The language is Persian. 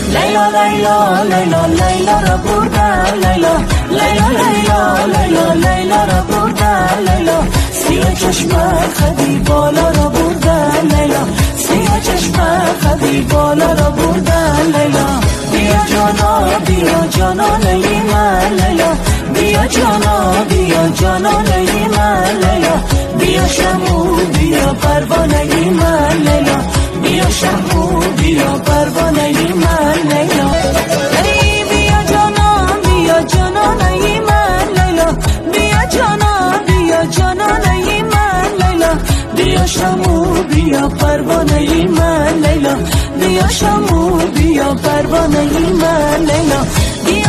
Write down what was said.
لیلا لیلا لیلا لیلا را بردن لیلا لیلا لیلا لیلا لیلا را بردن لیلا سیاه چشمت خدی بالا را بردن لیلا سیاه چشمت خدی بالا را بردن لیلا بیا جانا لی من لیلا بیا جانا لی من لیلا بیا شمو بیا پروانه من لیلا بیا شمو بیا پروانه من لیلا ای بیا جانا لی من لیلا بیا جانا لی من لیلا بیا شمو بیا پروانه من لیلا بیا شمو بیا پروانه من لیلا بیا